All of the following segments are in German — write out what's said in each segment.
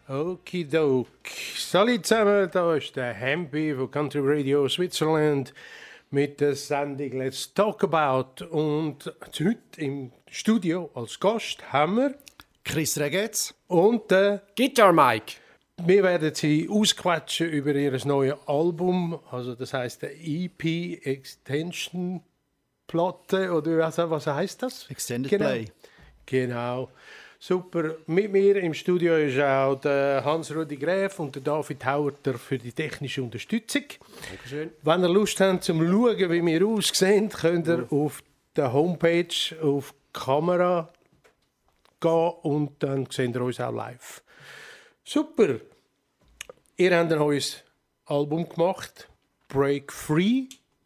Okidok. Salut zusammen, da ist der Hempi von Country Radio Switzerland mit der Sendung Let's Talk About. Und heute im Studio als Gast haben wir Chris Regetz und Guitar Mike. Wir werden sie ausquatschen über ihr neues Album, also das heisst der EP Extension Platte oder was heisst das? Extended Play. Genau. Super. Mit mir im Studio ist auch der Hans-Rudi Gräf und der David Hauerter für die technische Unterstützung. Dankeschön. Wenn ihr Lust habt zum Schauen, wie wir aussehen, könnt ihr auf der Homepage auf die Kamera gehen und dann seht ihr uns auch live. Super. Ihr habt ein neues Album gemacht, Break Free.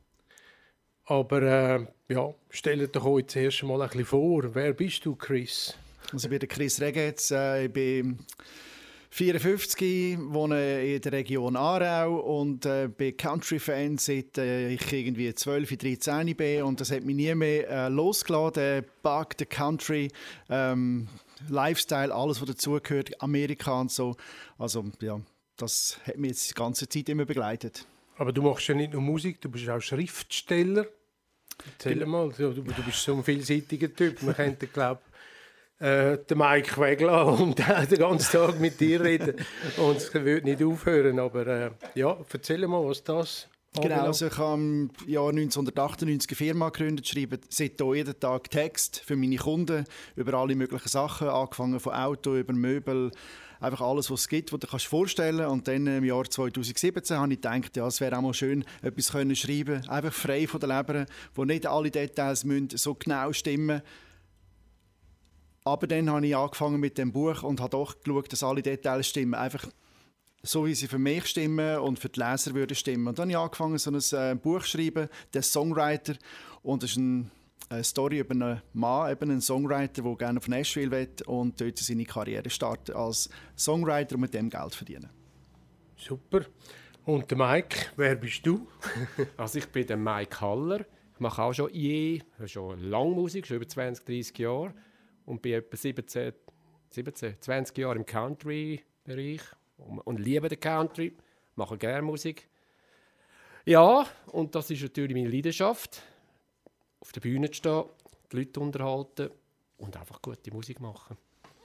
Aber stellt euch euch zuerst mal ein bisschen vor. Wer bist du, Chris? Also ich bin der Chris Regetz, ich bin 54, wohne in der Region Aarau und bin Country-Fan, seit ich irgendwie 12, 13 bin. Und das hat mich nie mehr losgelassen, der Bug, der Country, Lifestyle, alles, was dazugehört, Amerika und so. Also ja, das hat mich jetzt die ganze Zeit immer begleitet. Aber du machst ja nicht nur Musik, du bist auch Schriftsteller. Erzähl mal, du bist so ein vielseitiger Typ. Man könnte, glaube ich, den Mike weglassen und den ganzen Tag mit dir reden. Und es würde nicht aufhören. Aber erzähl mal, was das Genau, also ich habe im Jahr 1998 eine Firma gegründet, schreibe seitdem jeden Tag Text für meine Kunden über alle möglichen Sachen, angefangen von Auto über Möbel, einfach alles, was es gibt, was du dir vorstellen kannst. Und dann im Jahr 2017 habe ich gedacht, ja, es wäre auch mal schön, etwas schreiben können, einfach frei von der Leber, wo nicht alle Details müssen so genau stimmen. Aber dann habe ich angefangen mit dem Buch und habe doch geschaut, dass alle Details stimmen. Einfach so, wie sie für mich stimmen und für die Leser würden stimmen. Und dann habe ich angefangen, so ein Buch zu schreiben, «Der Songwriter». Und das ist eine Story über einen Mann, eben einen Songwriter, der gerne auf Nashville will und dort seine Karriere starten als Songwriter und mit dem Geld verdienen. Super. Und der Mike, wer bist du? Also ich bin der Mike Haller. Ich mache auch schon lange Musik, schon über 20, 30 Jahre. Und bin etwa 20 Jahre im Country-Bereich und liebe den Country, mache gerne Musik. Ja, und das ist natürlich meine Leidenschaft. Auf der Bühne zu stehen, die Leute unterhalten und einfach gute Musik machen.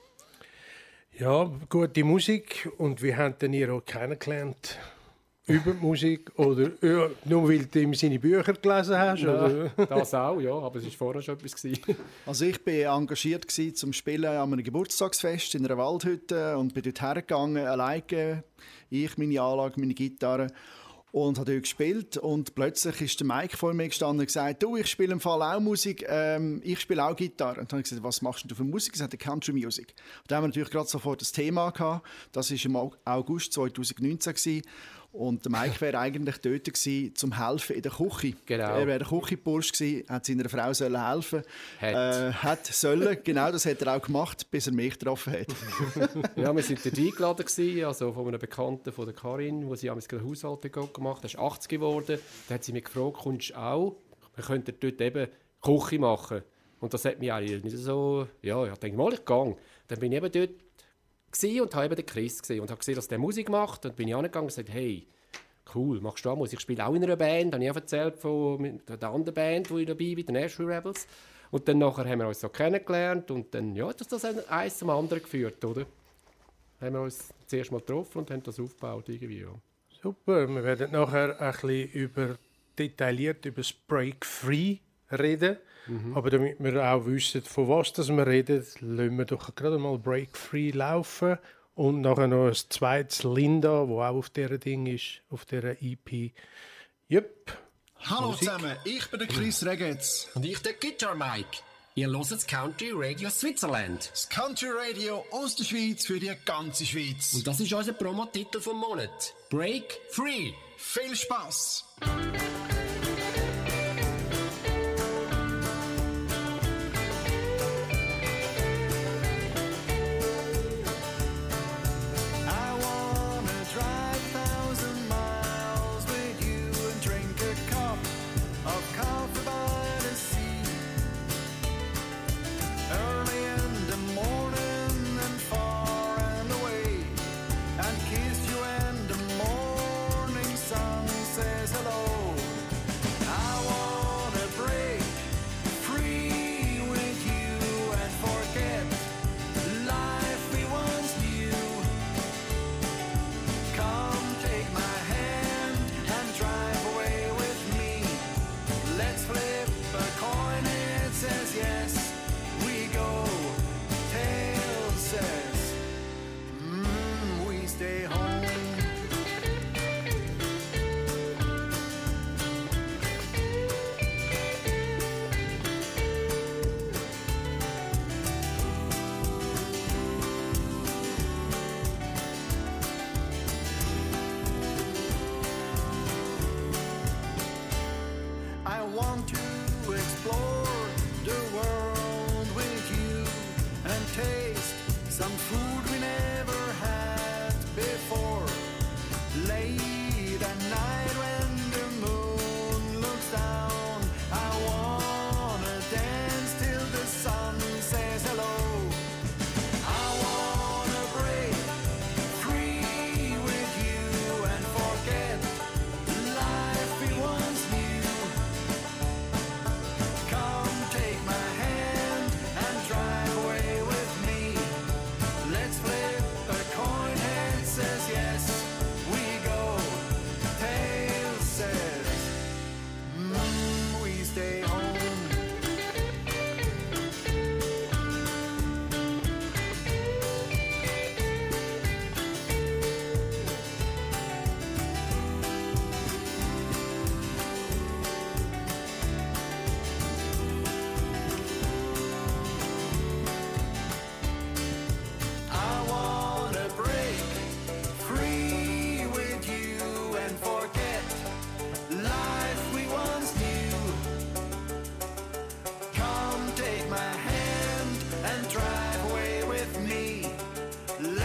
Ja, gute Musik. Und wie habt ihr auch kennengelernt? Über die Musik? Oder nur weil du ihm seine Bücher gelesen hast? Ja, oder? das auch, ja, aber es war vorher schon etwas. Also ich war engagiert zum Spielen an einem Geburtstagsfest in einer Waldhütte und bin dort hergegangen, alleine, ich, meine Anlage, meine Gitarre, und habe dort gespielt. Und plötzlich ist der Mike vor mir gestanden und gesagt, du, ich spiele im Fall auch Musik, ich spiele auch Gitarre. Und dann habe ich gesagt, was machst du für Musik? Er sagte, Country Music. Und da haben wir natürlich gerade sofort das Thema gehabt. Das war im August 2019 gewesen. Und der Mike wäre eigentlich dort gewesen, zum Helfen in der Küche. Genau. Er wäre der Küchenbursch gewesen, hat seiner Frau helfen sollen. Genau, das hat er auch gemacht, bis er mich getroffen hat. Ja, wir waren dort eingeladen gewesen, also von einem Bekannten von der Karin, wo sie den Haushalt gemacht hat. Er ist 80 geworden. Da hat sie mich gefragt, kommst du auch? Wir könnten dort eben Küche machen. Und das hat mich eigentlich nicht so... Ja, ich dachte, mal, ich gehe. Dann bin ich eben dort und habe eben den Chris gesehen und habe gesehen, dass der Musik macht. Und bin ich angegangen und gesagt, hey, cool, machst du auch Musik? Ich spiele auch in einer Band. Dann habe ich auch erzählt von der anderen Band, wo ich dabei bin, den Nashville Rebels. Und dann nachher haben wir uns so kennengelernt und dann hat das eins zum anderen geführt, oder? Haben wir uns zuerst mal getroffen und haben das aufgebaut irgendwie, ja. Super, wir werden nachher ein bisschen detailliert über das Break Free reden. Aber damit wir auch wissen, von was wir reden, lassen wir doch gerade mal Break Free laufen. Und nachher noch ein zweites Linda, das auch auf dieser Ding ist, auf dieser EP. Yep. Hallo Musik. zusammen, ich bin der Chris Regetz. Und ich der Guitar Mike. Ihr hört das Country Radio Switzerland. Das Country Radio aus der Schweiz für die ganze Schweiz. Und das ist unser Promotitel vom Monat. Break Free. Viel Spaß!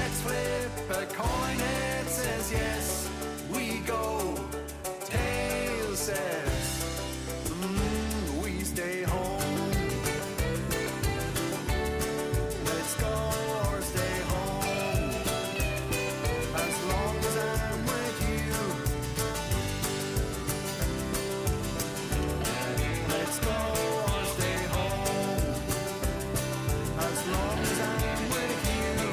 Let's flip a coin, head says yes, we go. Tail says, we stay home. Let's go or stay home. As long as I'm with you. Let's go or stay home. As long as I'm with you.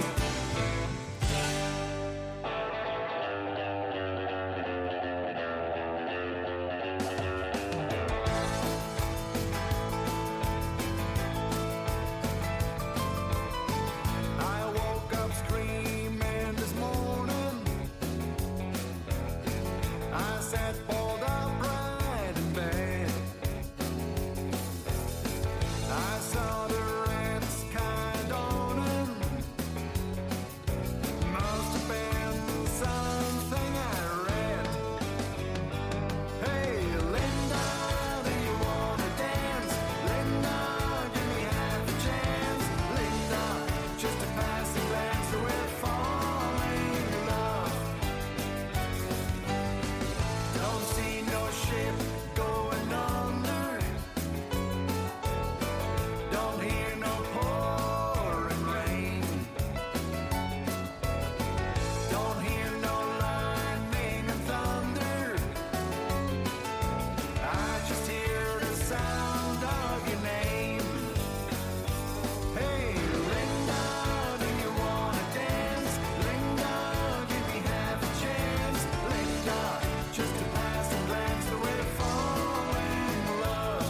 I woke up screaming this morning. I sat bolt upright in bed. I saw the red sky dawning. Must have been something I read. Hey, Linda, do you wanna dance? Linda, give me half a chance. Linda, just a passing glance, we're falling in love. Don't see no ship going under. Don't hear no pouring rain. Don't hear no lightning and thunder. I just hear the sound of your name. Hey, Linda, do you wanna dance? Linda, give me half a chance. Linda, just a passing glance, we're falling in love.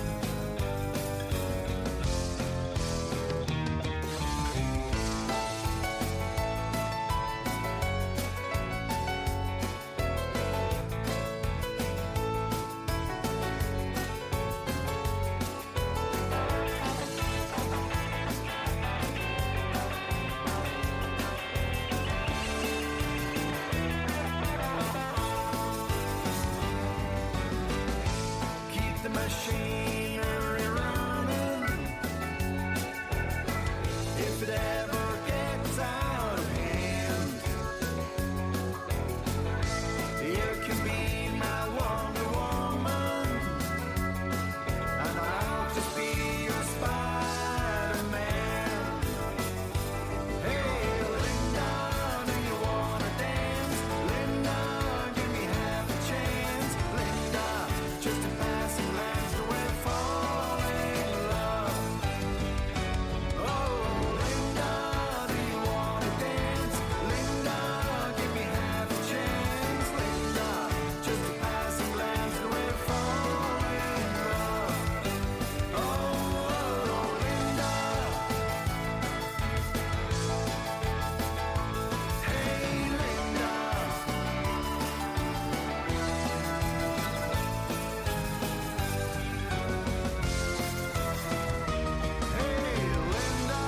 Keep the machinery running. If it ever gets out of hand, you can be my Wonder Woman, and I'll just be your Spider-Man. Hey, Linda, do you wanna dance? Linda, give me half a chance. Linda, just a passing glance, we're falling in love. Oh, Linda, do you wanna dance? Linda, give me half a chance. Linda, just a passing glance, we're falling in love. Oh, Linda. Hey, Linda. Hey, Linda.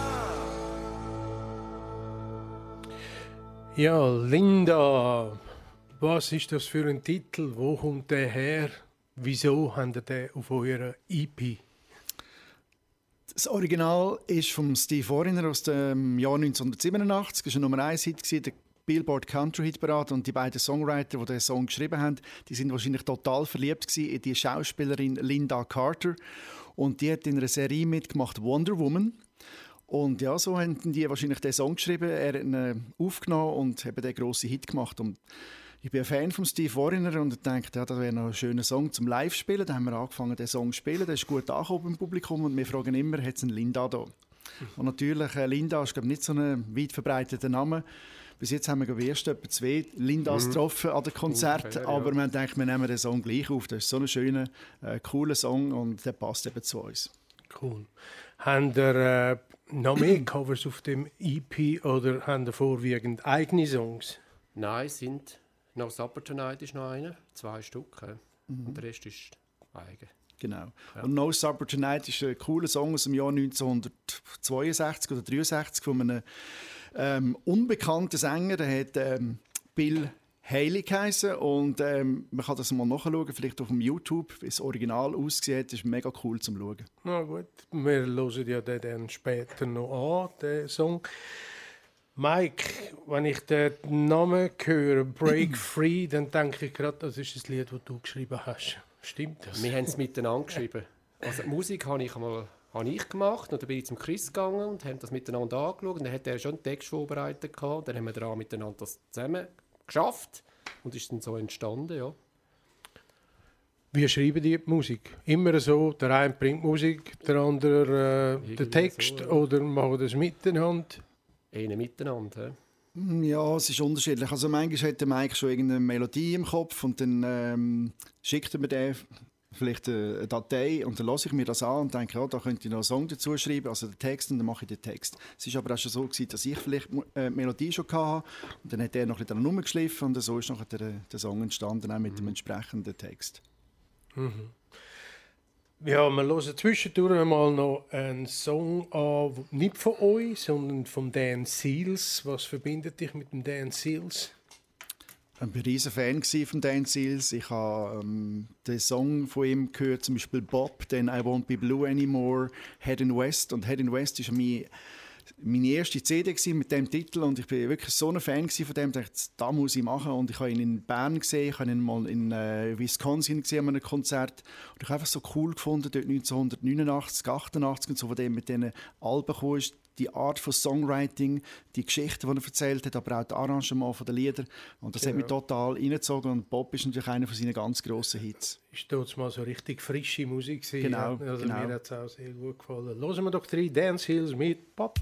Ja, Linda, was ist das für ein Titel? Wo kommt der her? Wieso habt ihr den auf eurer EP? Das Original ist von Steve Wariner aus dem Jahr 1987. Das war ein Nummer 1 Hit, der Billboard Country Hitparade. Und die beiden Songwriter, die den Song geschrieben haben, die sind wahrscheinlich total verliebt in die Schauspielerin Linda Carter. Und die hat in einer Serie mitgemacht, Wonder Woman. Und ja, so haben die wahrscheinlich den Song geschrieben. Er hat ihn aufgenommen und hat den grossen Hit gemacht. Und ich bin ein Fan von Steve Wariner und dachte, ja, das wäre noch ein schöner Song zum Live-Spielen. Dann haben wir angefangen, den Song zu spielen. Der ist gut angekommen im Publikum und wir fragen immer, hat es einen Linda da? Und natürlich, Linda ist, glaube ich, nicht so ein weit verbreiteter Name. Bis jetzt haben wir, glaube ich, erst etwa 2 Lindas getroffen an dem Konzert. Ungefähr, ja. Aber wir denken, wir nehmen den Song gleich auf. Das ist so ein schöner, cooler Song und der passt eben zu uns. Cool. Habt ihr noch mehr Covers auf dem EP oder habt ihr vorwiegend eigene Songs? Nein, sind No Supper Tonight ist noch einer, 2 Stück. Und der Rest ist eigen. Genau. Ja. Und No Supper Tonight ist ein cooler Song aus dem Jahr 1962 oder 1963 von einem unbekannten Sänger, der hat Bill Haley geheißen. Und man kann das mal nachschauen, vielleicht auf dem YouTube, wie das Original aussieht. Das ist mega cool zum Schauen. Na gut, wir hören ja den dann später noch an, den Song. Mike, wenn ich den Namen höre, Break Free, dann denke ich gerade, das ist das Lied, das du geschrieben hast. Stimmt das? Wir haben es miteinander geschrieben. Also die Musik habe ich gemacht und dann bin ich zum Chris gegangen und haben das miteinander angeschaut. Und dann hat er schon einen Text vorbereitet gehabt. Dann haben wir daran miteinander das zusammen geschafft und ist dann so entstanden, ja. Wie schreiben die Musik? Immer so, der eine bringt Musik, der andere den Text so, ja. oder machen das miteinander? Eher miteinander. Ja, es ist unterschiedlich. Also manchmal hat der Mike schon irgendeine Melodie im Kopf und dann schickt er mir den vielleicht eine Datei und dann lasse ich mir das an und denke, ja, da könnte ich noch einen Song dazu schreiben, also den Text, und dann mache ich den Text. Es ist aber auch schon so gewesen, dass ich vielleicht die Melodie schon hatte und dann hat er noch ein bisschen daran rumgeschliffen und so ist nachher der Song entstanden, auch mit dem entsprechenden Text. Mhm. Ja, wir hören zwischendurch mal noch einen Song an, nicht von euch, sondern von Dan Seals. Was verbindet dich mit dem Dan Seals? Ich war ein riesen Fan von Dan Seals. Ich habe den Song von ihm gehört, zum Beispiel Bob, den I Won't Be Blue Anymore, Head in West. Und Head in West war meine erste CD mit dem Titel und ich war wirklich so ein Fan von dem, dass ich dachte, das muss ich machen. Und ich habe ihn in Bern gesehen, ich habe ihn mal in Wisconsin gesehen an einem Konzert und ich habe einfach so cool gefunden, dort 1989, 88 und so, von dem mit diesen Alben kam, ist die Art von Songwriting, die Geschichten, die er erzählt hat, aber auch das Arrangement der Lieder. Und das hat mich total reingezogen und Bob ist natürlich einer von seinen ganz grossen Hits. Ist dort mal so richtig frische Musik gewesen, Genau, ja? Also genau. mir hat es auch sehr gut gefallen. Hören wir doch 3 Dan Seals mit Pop.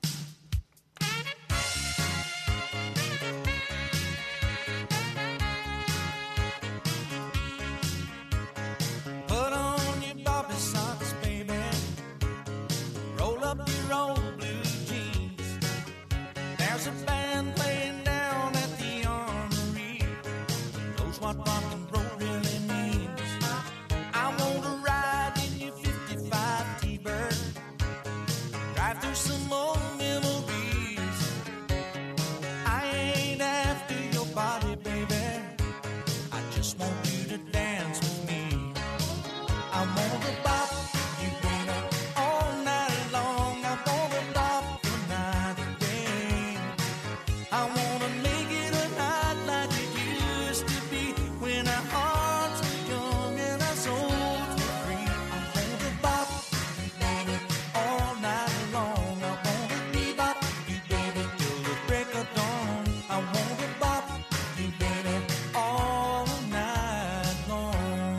Put on your Bobby socks, baby. Roll up your old blue jeans. There's a band playing down at the Armory. Knows what rock and roll really means. I want to ride in your 55 T-Bird. Drive through some old memories. I ain't after your body, baby. I just want you to dance with me. I wanna bop you, baby, all night long. I wanna bop the night away. I wanna make it a night like it used to be when our hearts were young and our souls were free. I wanna bop you, baby, all night long. I wanna bebop you, baby, till the break of dawn. I wanna bop you, baby, all night long.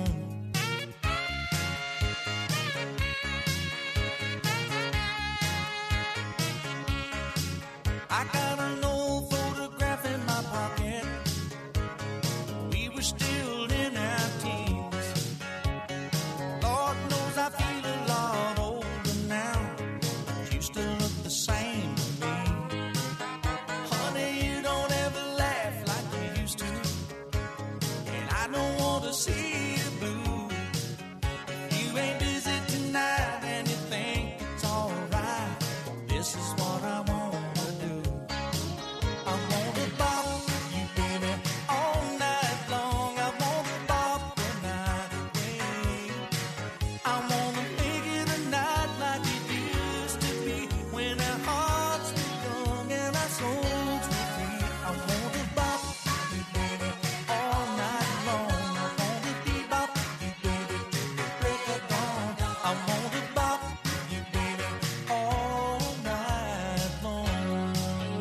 I got an old photograph in my pocket. We were still in our teens. Lord knows I feel a lot older now. You still look the same to me. Honey, you don't ever laugh like you used to. And I don't want to see you blue. You ain't busy tonight and you think it's alright. This is what I want. I wanna bop you, baby, all night long. I wanna bop the night away. I wanna make it a night like it used to be when our hearts were young and our souls were free. I wanna bop you, baby, all night long. I wanna bebop you, baby, till the break of dawn. I wanna bop you, baby, all night long.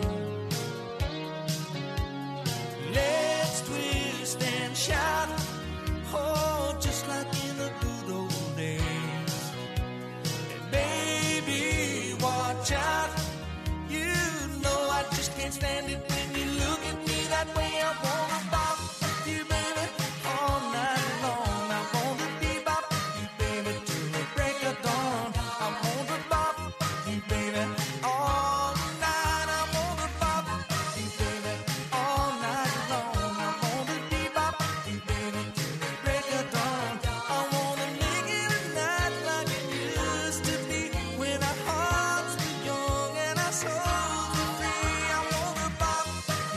Let's twist and shout, oh, just like in the good old days. And baby, watch out, you know I just can't stand it when you look at me that way. I wanna bop you, baby, all night long. I wanna bebop you, baby, till the break of dawn. I wanna bop you, baby, all night. I wanna bop you, baby, all night long. I wanna bebop you, baby, till the break of dawn. I wanna make it a night like it used to be when our hearts were young and our souls were free. I wanna bop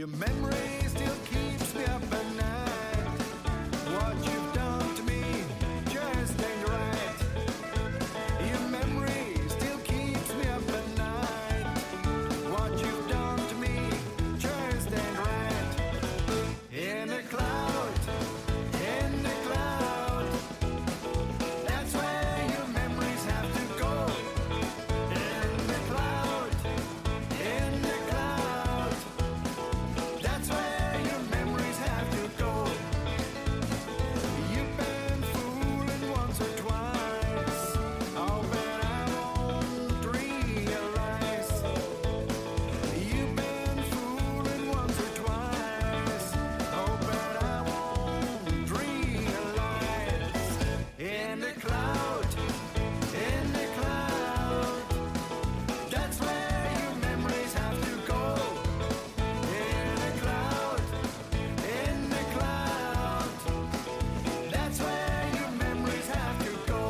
memory still keeps me up at night. What you've done to me just ain't right. Your memory still keeps me up at night. What you've done to me just ain't right. In the cloud, that's where your memories have to go. In the cloud, that's where your memories have to go. You've been fooling once or twice. Oh, but I won't realize. You've been fooling once or twice. Oh, but I won't realize. In the cloud, that's where your memories have to go. In the cloud, that's where your memories have to go.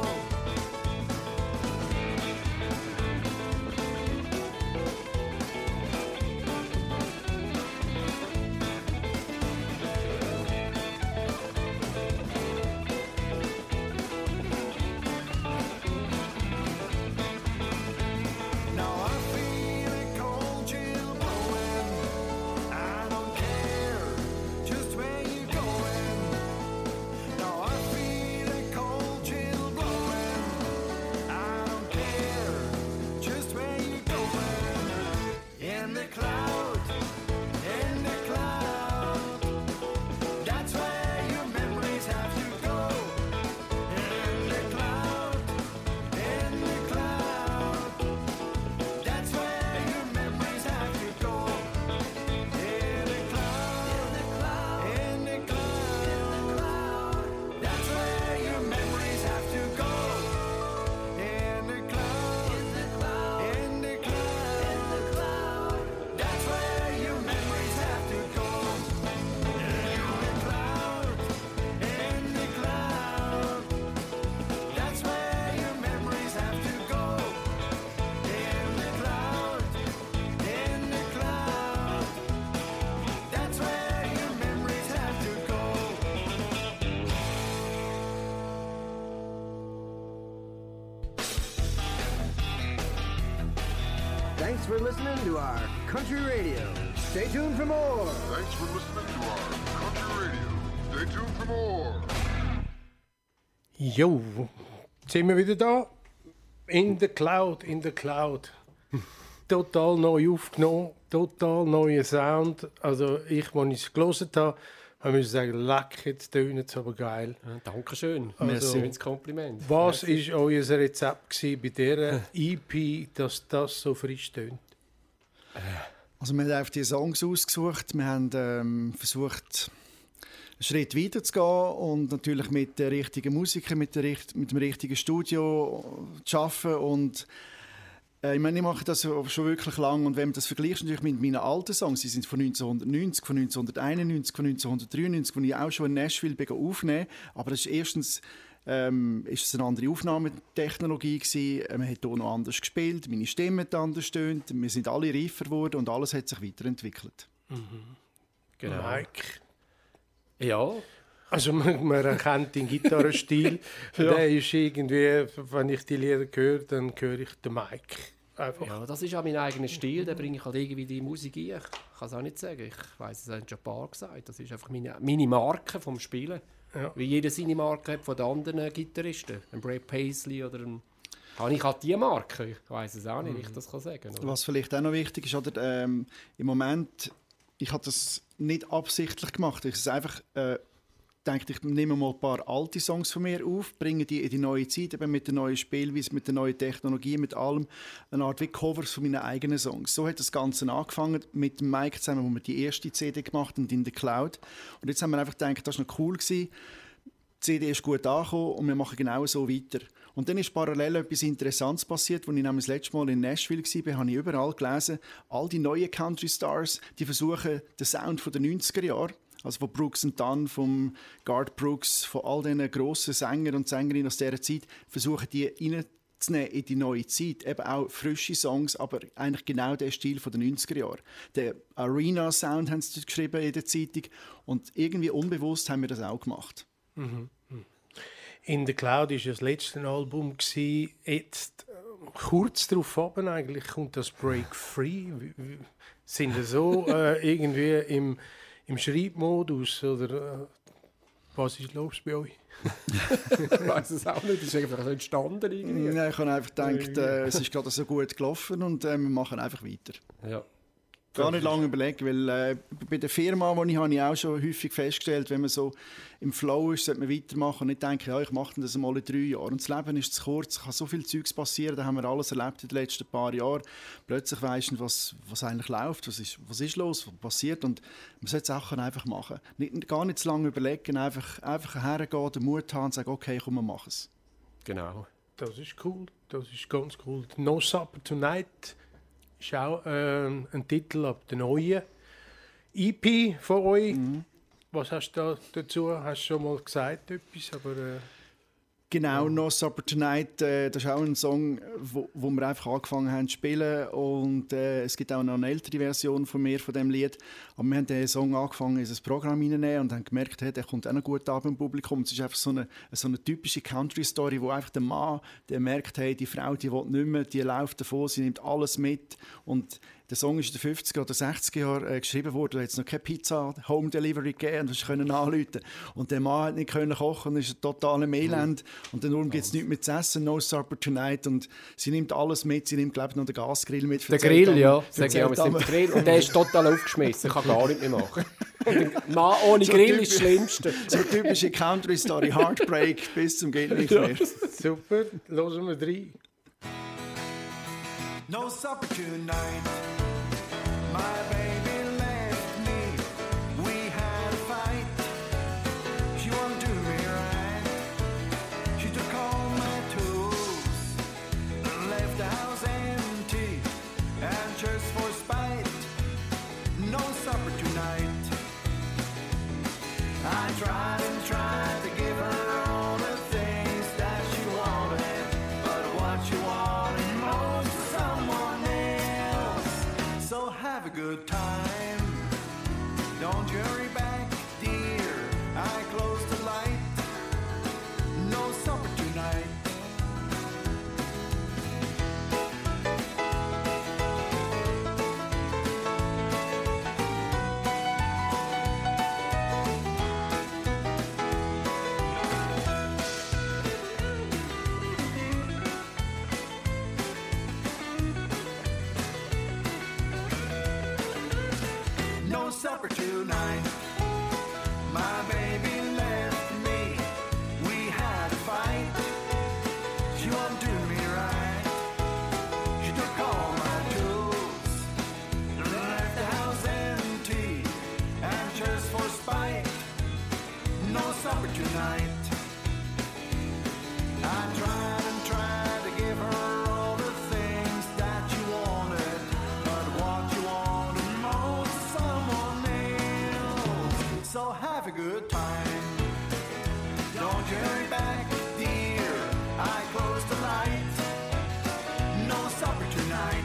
Now I feel a cold chill blowing. I don't care just where you're going. Now I feel a cold chill blowing. I don't care just where you're going. In the cloud, that's where your memories have to go. In the cloud, that's where your memories have to go. In the cloud, that's where your memories have to go. In the cloud, that's where your memories have to go. In the cloud, that's where your memories have to go. In the cloud, that's where your memories have to go. Thanks for listening to our country radio. Stay tuned for more. Thanks for listening to our country radio. Stay tuned for more. Jo, sind wir wieder da? In the Cloud. Total neu aufgenommen, total neuer Sound. Also ich, als ich es gelesen habe ich sagen, leck, jetzt tönt es aber geil. Ja, Dankeschön. Also, Schönes Kompliment. Was war euer Rezept gewesen bei dieser EP, dass das so frisch tönt? Also wir haben einfach die Songs ausgesucht. Wir haben versucht, einen Schritt weiter zu gehen und natürlich mit den richtigen Musikern, mit dem richtigen Studio zu arbeiten. Und ich meine, ich mache das schon wirklich lang. Und wenn man das vergleicht natürlich mit meinen alten Songs, die sind von 1990, von 1991, von 1993, die ich auch schon in Nashville aufnehmen. Aber das ist erstens ist es eine andere Aufnahmetechnologie gewesen. Man hat hier noch anders gespielt, meine Stimme hat anders gestöhnt, wir sind alle reifer geworden und alles hat sich weiterentwickelt. Genau. Mike? Ja. Also man erkennt den Gitarrenstil. Der ist irgendwie, wenn ich die Lieder höre, dann höre ich den Mike. Einfach. Ja, das ist auch mein eigener Stil, da bringe ich halt irgendwie die Musik ein. Ich kann es auch nicht sagen, ich weiss, es haben schon ein paar gesagt. Das ist einfach meine Marke vom Spielen. Ja. Wie jeder seine Marke hat von den anderen Gitarristen. Ein Bray Paisley oder ein... Habe ich halt die Marke? Ich weiss es auch nicht, wie ich das kann sagen kann. Was vielleicht auch noch wichtig ist, oder, im Moment, ich habe das nicht absichtlich gemacht. Ich habe einfach gedacht, ich nehme mal ein paar alte Songs von mir auf, bringe die in die neue Zeit, eben mit der neuen Spielweise, mit der neuen Technologie, mit allem, eine Art wie Covers von meinen eigenen Songs. So hat das Ganze angefangen mit dem Mike zusammen, wo wir die erste CD gemacht haben, in der Cloud. Und jetzt haben wir einfach gedacht, das war noch cool gewesen. Die CD ist gut angekommen und wir machen genau so weiter. Und dann ist parallel etwas Interessantes passiert, als ich nämlich das letzte Mal in Nashville war, habe ich überall gelesen, all die neuen Country Stars, die versuchen den Sound der 90er Jahre, also von Brooks and Dunn, von Garth Brooks, von all diesen grossen Sängern und Sängerinnen aus dieser Zeit, versuchen die zu nehmen in die neue Zeit. Eben auch frische Songs, aber eigentlich genau der Stil von den 90er Jahren. Der Arena-Sound haben sie geschrieben in der Zeitung und irgendwie unbewusst haben wir das auch gemacht. In the Cloud war das letzte Album. Jetzt, kurz darauf eigentlich kommt das Break Free. Sind wir so irgendwie im Schreibmodus? Oder was ist los bei euch? Ich weiß es auch nicht, das ist einfach so entstanden irgendwie. Ja, ich habe einfach gedacht, es ist gerade so gut gelaufen und wir machen einfach weiter. Ja. Gar nicht lange überlegen, weil bei der Firma, die ich habe, habe ich auch schon häufig festgestellt, wenn man so im Flow ist, sollte man weitermachen und nicht denken, ja, ich mache das mal in 3 Jahren. Und das Leben ist zu kurz, es kann so viel Zeugs passieren, da haben wir alles erlebt in den letzten paar Jahren. Plötzlich weisst du, was eigentlich läuft, was ist los, was passiert und man sollte Sachen einfach machen. Gar nicht zu lange überlegen, einfach hergehen, den Mut haben und sagen, okay, komm, wir machen es. Genau. Das ist cool, das ist ganz cool. No Supper Tonight ist auch ein Titel ab der neuen EP von euch. Was hast du dazu? Hast du schon mal gesagt etwas? Aber, Genau, No Supper Tonight, das ist auch ein Song, wo wir einfach angefangen haben zu spielen und es gibt auch noch eine ältere Version von mir, von dem Lied. Aber wir haben den Song angefangen in ein Programm hineinzunehmen und haben gemerkt, hey, der kommt auch noch gut an beim Publikum. Es ist einfach so eine typische Country-Story, wo einfach der Mann, der merkt, hey, die Frau, die will nicht mehr, die läuft davon, sie nimmt alles mit und der Song ist in den 50er oder 60er Jahren geschrieben worden, da hat es noch keine Pizza, Home Delivery gegeben, und du können anrufen. Und der Mann hat nicht können kochen, ist ein totaler Elend. Und darum gibt es nichts mehr zu essen, No Supper Tonight. Und sie nimmt alles mit, sie nimmt, glaube ich, noch den Gasgrill mit. Der Grill, ja, sag ich auch, es nimmt den Grill. Und der ist total aufgeschmissen, kann gar nicht mehr machen. Und ein Mann ohne So Grill ist das Schlimmste. So typische Country-Story, Heartbreak bis zum geht nicht mehr. super, hören wir rein. No supper tonight. My baby left me. We had a fight. She won't do me right. She took all my tools, left the house empty, and just for spite. No supper tonight. I tried and tried to give her all the things that she wanted, but what she wanted most was someone else. So have a good time. Don't you hurry back, dear. I close the light. No supper tonight. No supper tonight. My baby left me. We had a fight. She won't do me right. She took all my tools, left the house empty, and just for spite. No supper tonight. I tried and tried to give her all the things that she wanted, but what you wanted most is someone else. So have a good time. Don't you hurry back, dear. I close the light. No supper tonight.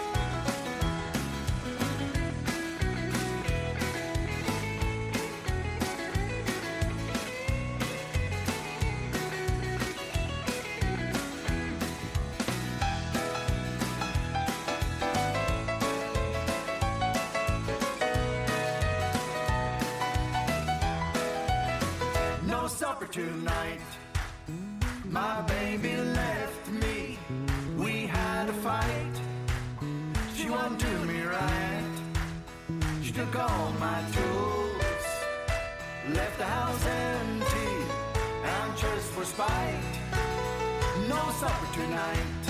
No supper tonight. My baby left me. We had a fight. She won't do me right. She took all my tools, left the house empty, and just for spite. No supper tonight.